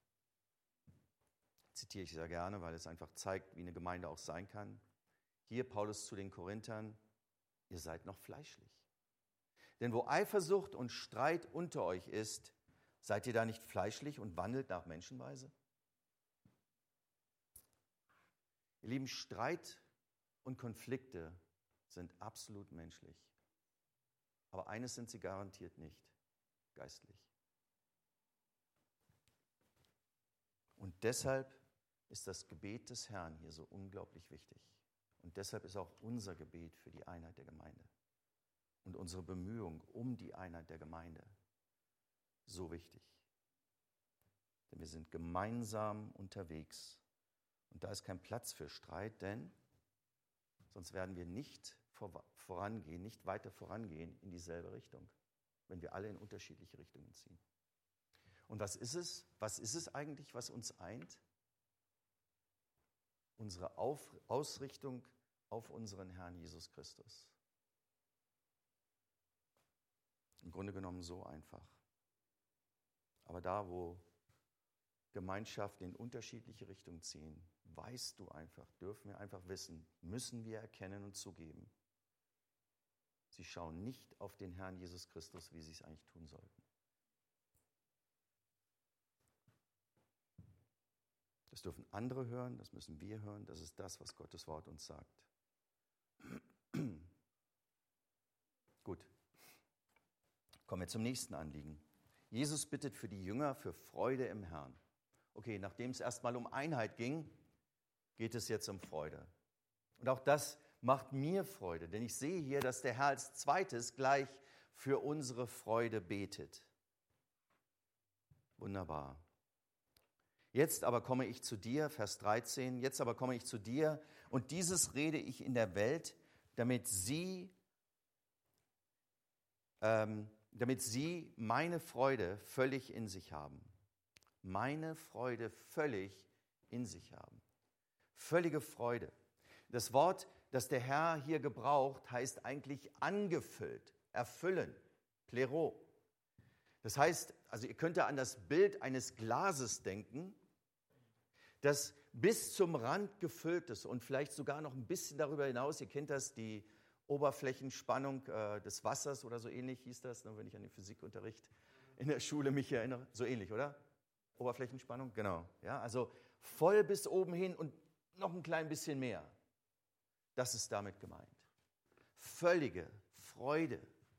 zitiere ich sehr gerne, weil es einfach zeigt, wie eine Gemeinde auch sein kann. Hier Paulus zu den Korinthern: Ihr seid noch fleischlich. Denn wo Eifersucht und Streit unter euch ist, seid ihr da nicht fleischlich und wandelt nach Menschenweise? Ihr Lieben, Streit und Konflikte sind absolut menschlich. Aber eines sind sie garantiert nicht: geistlich. Und deshalb ist das Gebet des Herrn hier so unglaublich wichtig. Und deshalb ist auch unser Gebet für die Einheit der Gemeinde und unsere Bemühung um die Einheit der Gemeinde so wichtig. Denn wir sind gemeinsam unterwegs. Und da ist kein Platz für Streit, denn sonst werden wir nicht weiter vorangehen in dieselbe Richtung, wenn wir alle in unterschiedliche Richtungen ziehen. Und was ist es? Was ist es eigentlich, was uns eint? Unsere Ausrichtung auf unseren Herrn Jesus Christus. Im Grunde genommen so einfach. Aber da, wo Gemeinschaften in unterschiedliche Richtungen ziehen, dürfen wir einfach wissen, müssen wir erkennen und zugeben: Sie schauen nicht auf den Herrn Jesus Christus, wie sie es eigentlich tun sollten. Das dürfen andere hören, das müssen wir hören, das ist das, was Gottes Wort uns sagt. Gut, kommen wir zum nächsten Anliegen. Jesus bittet für die Jünger für Freude im Herrn. Okay, nachdem es erstmal um Einheit ging, geht es jetzt um Freude. Und auch das macht mir Freude, denn ich sehe hier, dass der Herr als zweites gleich für unsere Freude betet. Wunderbar. Jetzt aber komme ich zu dir, Vers 13, jetzt aber komme ich zu dir und dieses rede ich in der Welt, damit sie meine Freude völlig in sich haben. Meine Freude völlig in sich haben. Völlige Freude. Das Wort, das der Herr hier gebraucht, heißt eigentlich angefüllt, erfüllen, plero. Das heißt, also ihr könnt da an das Bild eines Glases denken, das bis zum Rand gefüllt ist und vielleicht sogar noch ein bisschen darüber hinaus. Ihr kennt das, die Oberflächenspannung des Wassers oder so ähnlich hieß das, wenn ich an den Physikunterricht in der Schule mich erinnere. So ähnlich, oder? Oberflächenspannung, genau. Ja, also voll bis oben hin und noch ein klein bisschen mehr. Das ist damit gemeint. Völlige Freude.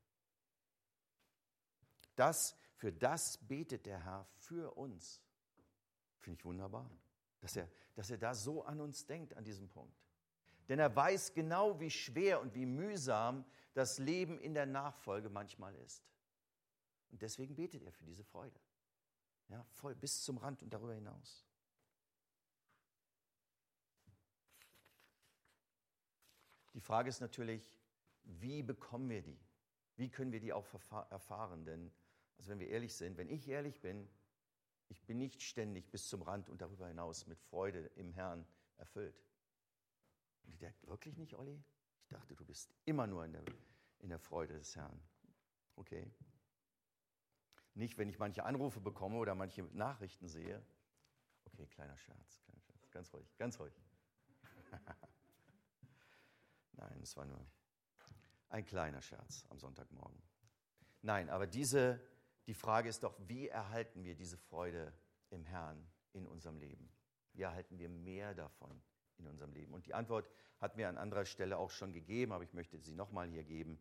Für das betet der Herr für uns. Finde ich wunderbar, dass er da so an uns denkt an diesem Punkt. Denn er weiß genau, wie schwer und wie mühsam das Leben in der Nachfolge manchmal ist. Und deswegen betet er für diese Freude. Ja, voll bis zum Rand und darüber Die Frage ist natürlich, wie bekommen wir die? Wie können wir die auch erfahren? Denn, also wenn wir ehrlich sind, wenn ich ehrlich bin, ich bin nicht ständig bis zum Rand und darüber hinaus mit Freude im Herrn erfüllt. Und ich denke, wirklich nicht, Olli? Ich dachte, du bist immer nur in der Freude des Herrn. Okay. Nicht, wenn ich manche Anrufe bekomme oder manche Nachrichten sehe. Okay, kleiner Scherz. Ganz ruhig, ganz ruhig. Nein, es war nur ein kleiner Scherz am Sonntagmorgen. Nein, aber die Frage ist doch, wie erhalten wir diese Freude im Herrn in unserem Leben? Wie erhalten wir mehr davon in unserem Leben? Und die Antwort hat mir an anderer Stelle auch schon gegeben, aber ich möchte sie nochmal hier geben.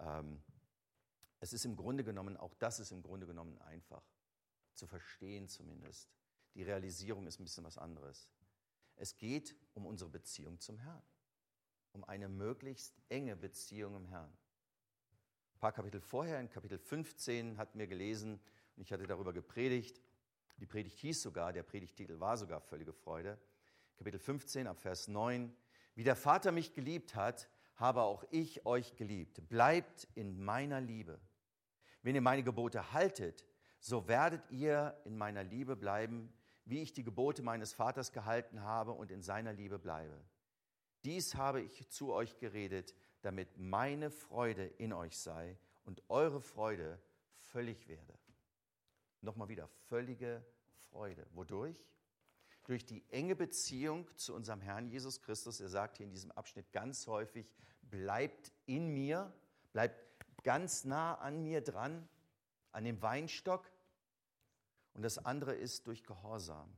Es ist im Grunde genommen, auch das ist im Grunde genommen einfach, zu verstehen zumindest. Die Realisierung ist ein bisschen was anderes. Es geht um unsere Beziehung zum Herrn, um eine möglichst enge Beziehung im Herrn. Ein paar Kapitel vorher, in Kapitel 15, hatten wir gelesen, und ich hatte darüber gepredigt, die Predigt hieß sogar, der Predigtitel war sogar völlige Freude, Kapitel 15 ab Vers 9, wie der Vater mich geliebt hat, habe auch ich euch geliebt. Bleibt in meiner Liebe. Wenn ihr meine Gebote haltet, so werdet ihr in meiner Liebe bleiben, wie ich die Gebote meines Vaters gehalten habe und in seiner Liebe bleibe. Dies habe ich zu euch geredet, damit meine Freude in euch sei und eure Freude völlig werde. Nochmal wieder, völlige Freude. Wodurch? Durch die enge Beziehung zu unserem Herrn Jesus Christus. Er sagt hier in diesem Abschnitt ganz häufig, bleibt in mir, bleibt ganz nah an mir dran, an dem Weinstock. Und das andere ist durch Gehorsam,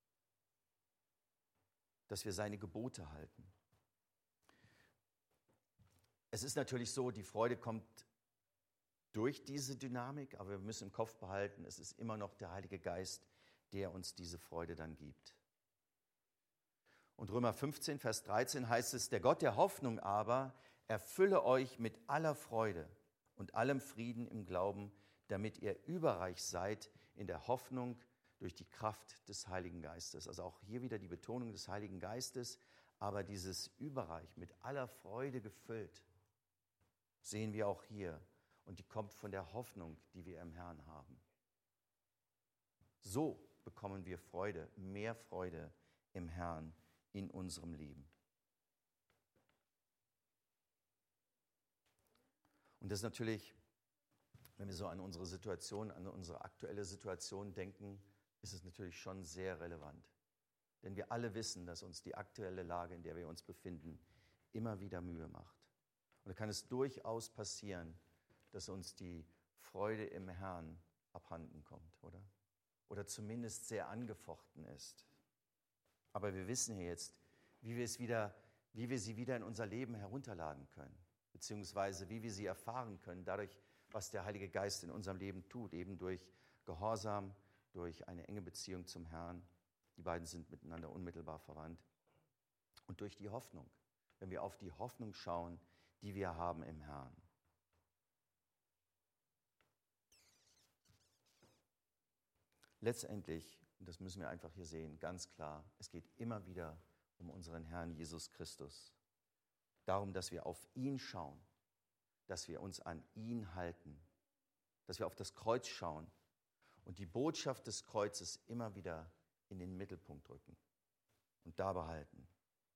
dass wir seine Gebote halten. Es ist natürlich so, die Freude kommt durch diese Dynamik, aber wir müssen im Kopf behalten, es ist immer noch der Heilige Geist, der uns diese Freude dann gibt. Und Römer 15, Vers 13 heißt es, der Gott der Hoffnung aber erfülle euch mit aller Freude und allem Frieden im Glauben, damit ihr überreich seid in der Hoffnung durch die Kraft des Heiligen Geistes. Also auch hier wieder die Betonung des Heiligen Geistes, aber dieses Überreich mit aller Freude gefüllt, sehen wir auch hier. Und die kommt von der Hoffnung, die wir im Herrn haben. So bekommen wir Freude, mehr Freude im Herrn in unserem Leben. Und das ist natürlich, wenn wir so an unsere Situation, an unsere aktuelle Situation denken, ist es natürlich schon sehr relevant. Denn wir alle wissen, dass uns die aktuelle Lage, in der wir uns befinden, immer wieder Mühe macht. Und da kann es durchaus passieren, dass uns die Freude im Herrn abhanden kommt, oder? Oder zumindest sehr angefochten ist. Aber wir wissen hier jetzt, wie wir sie wieder in unser Leben herunterladen können, beziehungsweise wie wir sie erfahren können, dadurch, was der Heilige Geist in unserem Leben tut, eben durch Gehorsam, durch eine enge Beziehung zum Herrn. Die beiden sind miteinander unmittelbar verwandt. Und durch die Hoffnung, wenn wir auf die Hoffnung schauen, die wir haben im Herrn. Letztendlich, und das müssen wir einfach hier sehen, ganz klar, es geht immer wieder um unseren Herrn Jesus Christus. Darum, dass wir auf ihn schauen, dass wir uns an ihn halten, dass wir auf das Kreuz schauen und die Botschaft des Kreuzes immer wieder in den Mittelpunkt rücken und da behalten.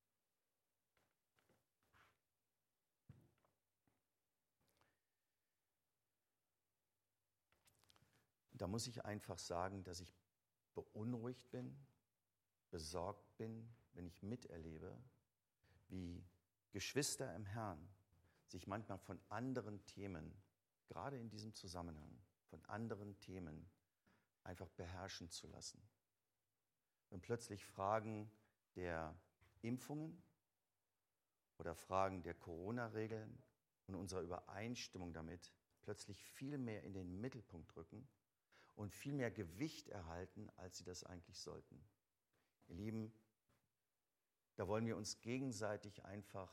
Da muss ich einfach sagen, dass ich beunruhigt bin, besorgt bin, wenn ich miterlebe, wie Geschwister im Herrn sich manchmal von anderen Themen, gerade in diesem Zusammenhang, von anderen Themen einfach beherrschen zu lassen. Wenn plötzlich Fragen der Impfungen oder Fragen der Corona-Regeln und unserer Übereinstimmung damit plötzlich viel mehr in den Mittelpunkt rücken und viel mehr Gewicht erhalten, als sie das eigentlich sollten. Ihr Lieben, da wollen wir uns gegenseitig einfach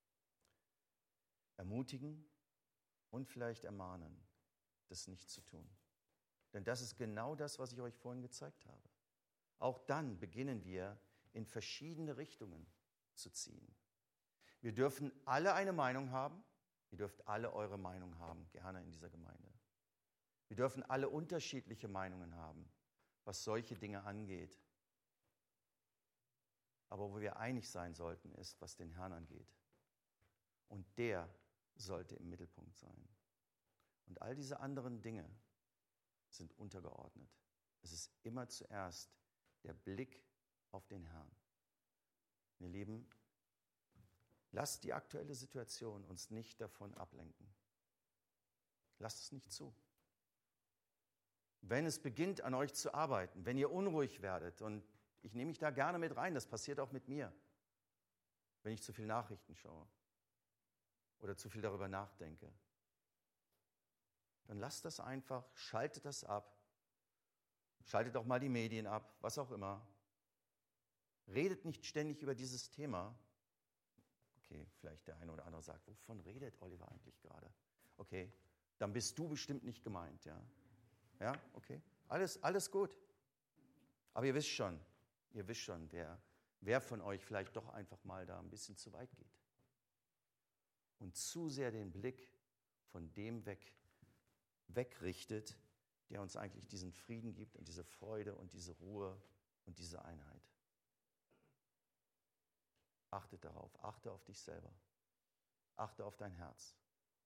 ermutigen und vielleicht ermahnen, das nicht zu tun. Denn das ist genau das, was ich euch vorhin gezeigt habe. Auch dann beginnen wir, in verschiedene Richtungen zu ziehen. Wir dürfen alle eine Meinung haben. Ihr dürft alle eure Meinung haben, gerne in dieser Gemeinde. Wir dürfen alle unterschiedliche Meinungen haben, was solche Dinge angeht. Aber wo wir einig sein sollten, ist, was den Herrn angeht. Und der sollte im Mittelpunkt sein. Und all diese anderen Dinge sind untergeordnet. Es ist immer zuerst der Blick auf den Herrn. Ihr Lieben, lasst die aktuelle Situation uns nicht davon ablenken. Lasst es nicht zu. Wenn es beginnt, an euch zu arbeiten, wenn ihr unruhig werdet, und ich nehme mich da gerne mit rein, das passiert auch mit mir, wenn ich zu viel Nachrichten schaue oder zu viel darüber nachdenke, dann lasst das einfach, schaltet das ab, schaltet auch mal die Medien ab, was auch immer. Redet nicht ständig über dieses Thema. Okay, vielleicht der eine oder andere sagt, wovon redet Oliver eigentlich gerade? Okay, dann bist du bestimmt nicht gemeint, ja. Ja, okay, alles gut. Aber ihr wisst schon, wer von euch vielleicht doch einfach mal da ein bisschen zu weit geht. Und zu sehr den Blick von dem wegrichtet, der uns eigentlich diesen Frieden gibt und diese Freude und diese Ruhe und diese Einheit. Achte darauf, achte auf dich selber, achte auf dein Herz.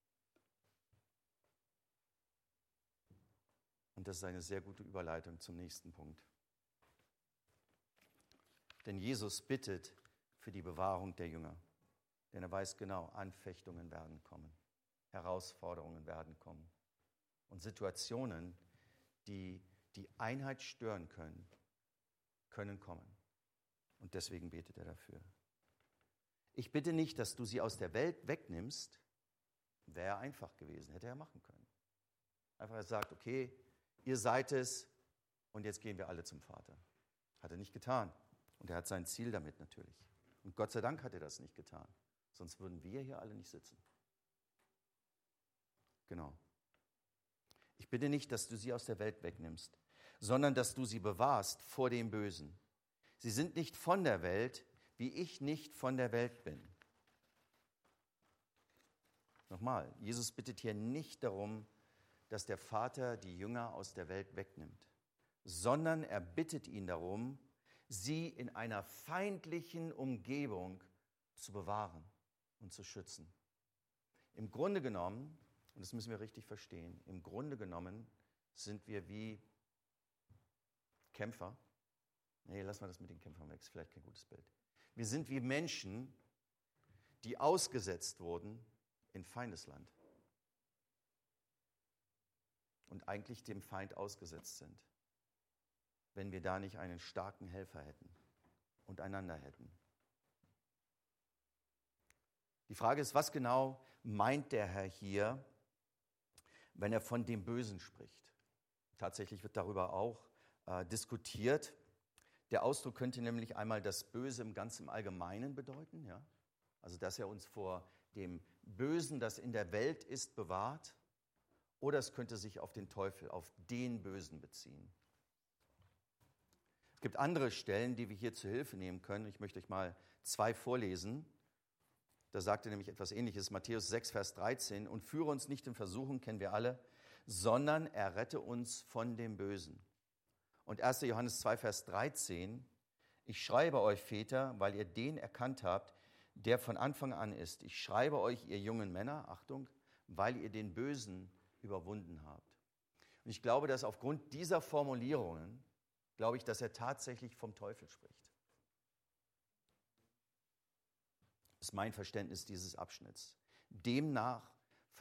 Und das ist eine sehr gute Überleitung zum nächsten Punkt. Denn Jesus bittet für die Bewahrung der Jünger. Denn er weiß genau, Anfechtungen werden kommen, Herausforderungen werden kommen. Und Situationen, die die Einheit stören können kommen. Und deswegen betet er dafür. Ich bitte nicht, dass du sie aus der Welt wegnimmst. Wäre einfach gewesen, hätte er machen können. Einfach er sagt, okay, ihr seid es und jetzt gehen wir alle zum Vater. Hat er nicht getan. Und er hat sein Ziel damit natürlich. Und Gott sei Dank hat er das nicht getan. Sonst würden wir hier alle nicht sitzen. Genau. Ich bitte nicht, dass du sie aus der Welt wegnimmst, sondern dass du sie bewahrst vor dem Bösen. Sie sind nicht von der Welt, wie ich nicht von der Welt bin. Nochmal, Jesus bittet hier nicht darum, dass der Vater die Jünger aus der Welt wegnimmt, sondern er bittet ihn darum, sie in einer feindlichen Umgebung zu bewahren und zu schützen. Im Grunde genommen, und das müssen wir richtig verstehen, im Grunde genommen sind wir wie Kämpfer. Nee, lassen wir das mit den Kämpfern weg, ist vielleicht kein gutes Bild. Wir sind wie Menschen, die ausgesetzt wurden in Feindesland und eigentlich dem Feind ausgesetzt sind, wenn wir da nicht einen starken Helfer hätten und einander hätten. Die Frage ist, was genau meint der Herr hier, wenn er von dem Bösen spricht? Tatsächlich wird darüber auch diskutiert. Der Ausdruck könnte nämlich einmal das Böse im ganz im Allgemeinen bedeuten, ja? Also dass er uns vor dem Bösen, das in der Welt ist, bewahrt. Oder es könnte sich auf den Teufel, auf den Bösen beziehen. Es gibt andere Stellen, die wir hier zur Hilfe nehmen können. Ich möchte euch mal 2 vorlesen. Da sagt er nämlich etwas Ähnliches, Matthäus 6, Vers 13. Und führe uns nicht in Versuchung, kennen wir alle, sondern errette uns von dem Bösen. Und 1. Johannes 2, Vers 13. Ich schreibe euch, Väter, weil ihr den erkannt habt, der von Anfang an ist. Ich schreibe euch, ihr jungen Männer, Achtung, weil ihr den Bösen überwunden habt. Und ich glaube, dass aufgrund dieser Formulierungen, dass er tatsächlich vom Teufel spricht. Das ist mein Verständnis dieses Abschnitts. Demnach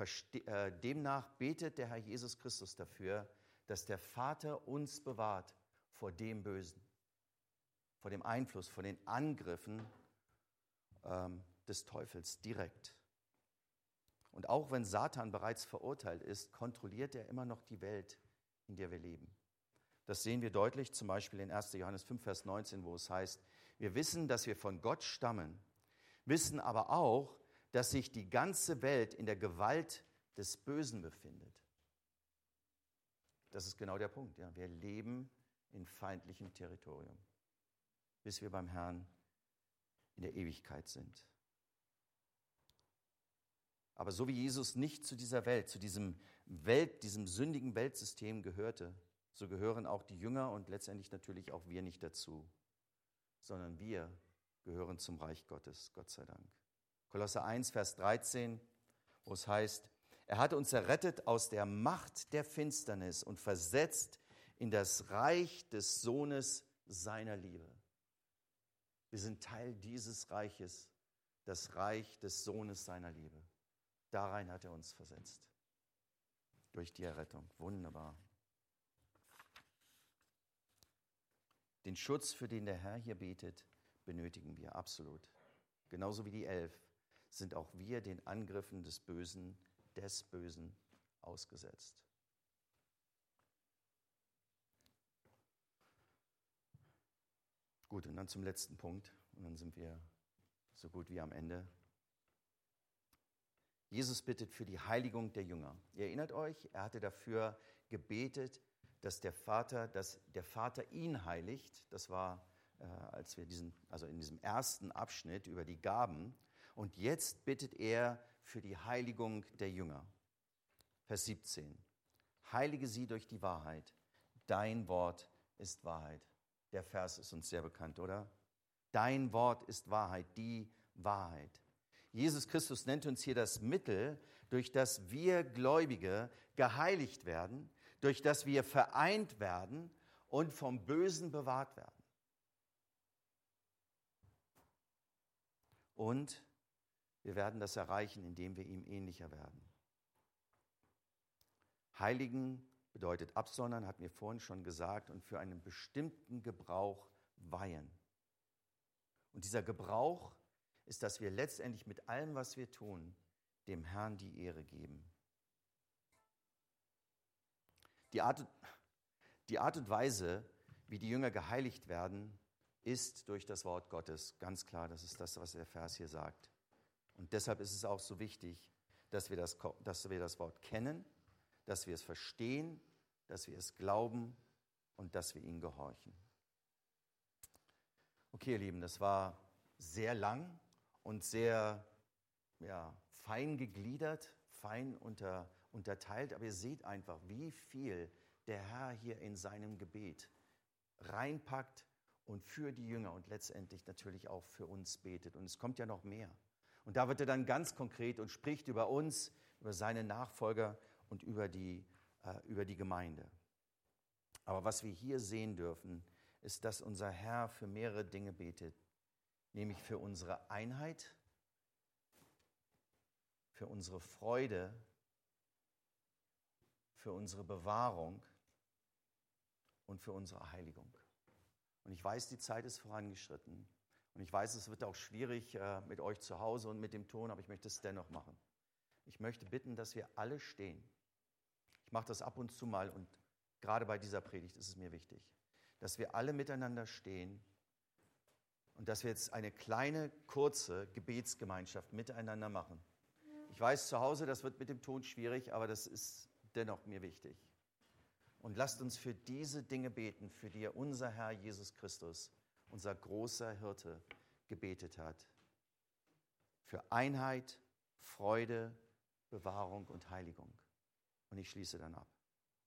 betet der Herr Jesus Christus dafür, dass der Vater uns bewahrt vor dem Bösen, vor dem Einfluss, vor den Angriffen des Teufels direkt. Und auch wenn Satan bereits verurteilt ist, kontrolliert er immer noch die Welt, in der wir leben. Das sehen wir deutlich, zum Beispiel in 1. Johannes 5, Vers 19, wo es heißt, wir wissen, dass wir von Gott stammen, wissen aber auch, dass sich die ganze Welt in der Gewalt des Bösen befindet. Das ist genau der Punkt. Ja. Wir leben in feindlichem Territorium, bis wir beim Herrn in der Ewigkeit sind. Aber so wie Jesus nicht zu dieser Welt, zu diesem sündigen Weltsystem gehörte, so gehören auch die Jünger und letztendlich natürlich auch wir nicht dazu, sondern wir gehören zum Reich Gottes, Gott sei Dank. Kolosser 1, Vers 13, wo es heißt, er hatte uns errettet aus der Macht der Finsternis und versetzt in das Reich des Sohnes seiner Liebe. Wir sind Teil dieses Reiches, das Reich des Sohnes seiner Liebe. Darein hat er uns versetzt. Durch die Errettung. Wunderbar. Den Schutz, für den der Herr hier betet, benötigen wir absolut. Genauso wie die 11 sind auch wir den Angriffen des Bösen ausgesetzt. Gut, und dann zum letzten Punkt. Und dann sind wir so gut wie am Ende. Jesus bittet für die Heiligung der Jünger. Ihr erinnert euch, er hatte dafür gebetet, dass der Vater ihn heiligt. Das war, als wir in diesem ersten Abschnitt über die Gaben. Und jetzt bittet er für die Heiligung der Jünger. Vers 17. Heilige sie durch die Wahrheit. Dein Wort ist Wahrheit. Der Vers ist uns sehr bekannt, oder? Dein Wort ist Wahrheit, die Wahrheit. Jesus Christus nennt uns hier das Mittel, durch das wir Gläubige geheiligt werden, durch das wir vereint werden und vom Bösen bewahrt werden. Und wir werden das erreichen, indem wir ihm ähnlicher werden. Heiligen bedeutet absondern, hatten wir vorhin schon gesagt, und für einen bestimmten Gebrauch weihen. Und dieser Gebrauch ist, dass wir letztendlich mit allem, was wir tun, dem Herrn die Ehre geben. Die Art und Weise, wie die Jünger geheiligt werden, ist durch das Wort Gottes. Ganz klar, das ist das, was der Vers hier sagt. Und deshalb ist es auch so wichtig, dass wir das Wort kennen, dass wir es verstehen, dass wir es glauben und dass wir ihm gehorchen. Okay, ihr Lieben, das war sehr lang und sehr fein gegliedert, fein unterteilt. Aber ihr seht einfach, wie viel der Herr hier in seinem Gebet reinpackt und für die Jünger und letztendlich natürlich auch für uns betet. Und es kommt ja noch mehr. Und da wird er dann ganz konkret und spricht über uns, über seine Nachfolger und über die Gemeinde. Aber was wir hier sehen dürfen, ist, dass unser Herr für mehrere Dinge betet, nämlich für unsere Einheit, für unsere Freude, für unsere Bewahrung und für unsere Heiligung. Und ich weiß, die Zeit ist vorangeschritten. Und ich weiß, es wird auch schwierig mit euch zu Hause und mit dem Ton, aber ich möchte es dennoch machen. Ich möchte bitten, dass wir alle stehen. Ich mache das ab und zu mal und gerade bei dieser Predigt ist es mir wichtig, dass wir alle miteinander stehen und dass wir jetzt eine kleine, kurze Gebetsgemeinschaft miteinander machen. Ich weiß, zu Hause, das wird mit dem Ton schwierig, aber das ist dennoch mir wichtig. Und lasst uns für diese Dinge beten, für die unser Herr Jesus Christus, unser großer Hirte, gebetet hat. Für Einheit, Freude, Bewahrung und Heiligung. Und ich schließe dann ab.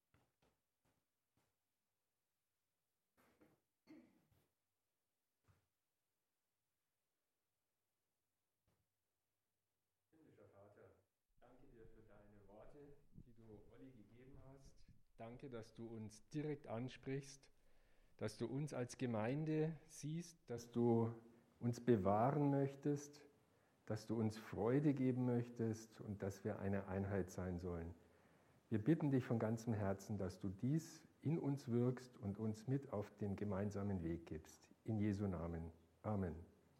Himmlischer Vater, danke dir für deine Worte, die du Olli gegeben hast. Danke, dass du uns direkt ansprichst, dass du uns als Gemeinde siehst, dass du uns bewahren möchtest, dass du uns Freude geben möchtest und dass wir eine Einheit sein sollen. Wir bitten dich von ganzem Herzen, dass du dies in uns wirkst und uns mit auf den gemeinsamen Weg gibst. In Jesu Namen. Amen.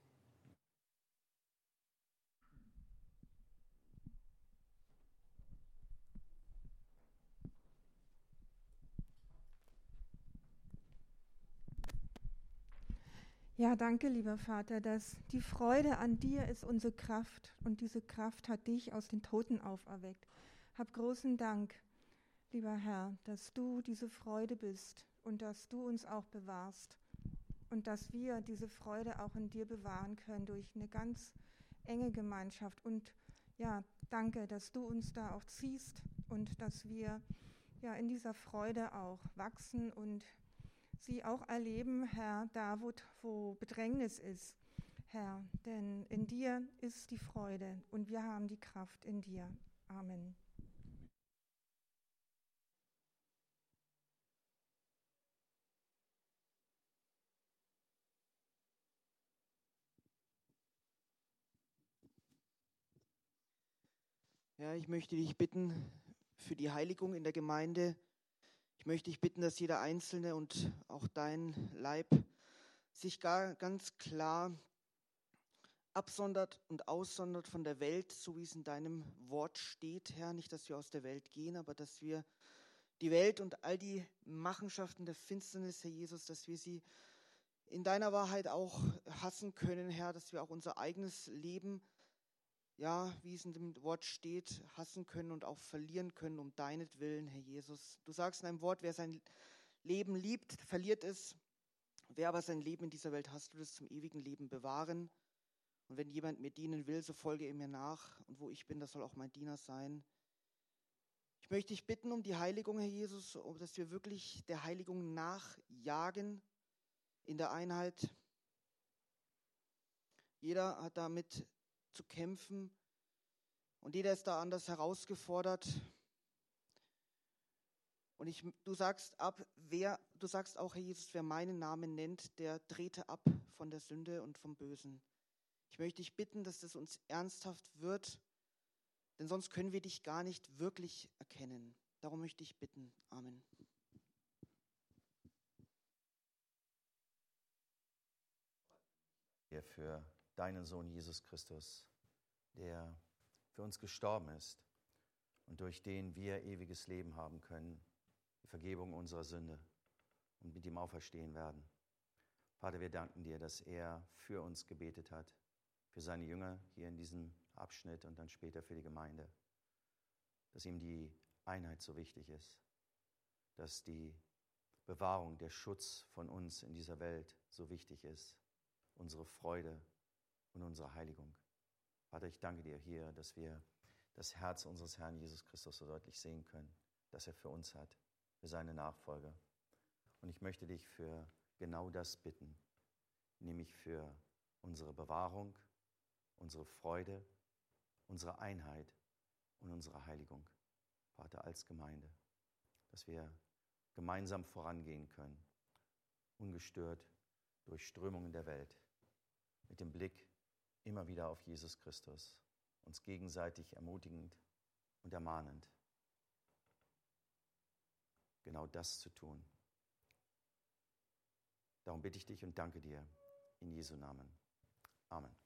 Ja, danke, lieber Vater, dass die Freude an dir ist unsere Kraft und diese Kraft hat dich aus den Toten auferweckt. Hab großen Dank, lieber Herr, dass du diese Freude bist und dass du uns auch bewahrst und dass wir diese Freude auch in dir bewahren können durch eine ganz enge Gemeinschaft und ja, danke, dass du uns da auch ziehst und dass wir ja in dieser Freude auch wachsen und sie auch erleben, Herr, da wo Bedrängnis ist, Herr, denn in dir ist die Freude und wir haben die Kraft in dir. Amen. Ja, ich möchte dich bitten für die Heiligung in der Gemeinde. Ich möchte dich bitten, dass jeder Einzelne und auch dein Leib sich ganz klar absondert und aussondert von der Welt, so wie es in deinem Wort steht, Herr. Nicht, dass wir aus der Welt gehen, aber dass wir die Welt und all die Machenschaften der Finsternis, Herr Jesus, dass wir sie in deiner Wahrheit auch hassen können, Herr, dass wir auch unser eigenes Leben, ja, wie es in dem Wort steht, hassen können und auch verlieren können um deinetwillen, Herr Jesus. Du sagst in deinem Wort, wer sein Leben liebt, verliert es. Wer aber sein Leben in dieser Welt hasst, wird es zum ewigen Leben bewahren. Und wenn jemand mir dienen will, so folge er mir nach. Und wo ich bin, das soll auch mein Diener sein. Ich möchte dich bitten um die Heiligung, Herr Jesus, dass wir wirklich der Heiligung nachjagen in der Einheit. Jeder hat damit zu kämpfen und jeder ist da anders herausgefordert. Und du sagst auch, Herr Jesus, wer meinen Namen nennt, der trete ab von der Sünde und vom Bösen. Ich möchte dich bitten, dass das uns ernsthaft wird, denn sonst können wir dich gar nicht wirklich erkennen. Darum möchte ich bitten. Amen. Für deinen Sohn Jesus Christus, der für uns gestorben ist und durch den wir ewiges Leben haben können, die Vergebung unserer Sünde und mit ihm auferstehen werden. Vater, wir danken dir, dass er für uns gebetet hat, für seine Jünger hier in diesem Abschnitt und dann später für die Gemeinde, dass ihm die Einheit so wichtig ist, dass die Bewahrung, der Schutz von uns in dieser Welt so wichtig ist, unsere Freude und unsere Heiligung. Vater, ich danke dir hier, dass wir das Herz unseres Herrn Jesus Christus so deutlich sehen können, das er für uns hat, für seine Nachfolger. Und ich möchte dich für genau das bitten, nämlich für unsere Bewahrung, unsere Freude, unsere Einheit und unsere Heiligung, Vater, als Gemeinde, dass wir gemeinsam vorangehen können, ungestört durch Strömungen der Welt, mit dem Blick immer wieder auf Jesus Christus, uns gegenseitig ermutigend und ermahnend, genau das zu tun. Darum bitte ich dich und danke dir in Jesu Namen. Amen.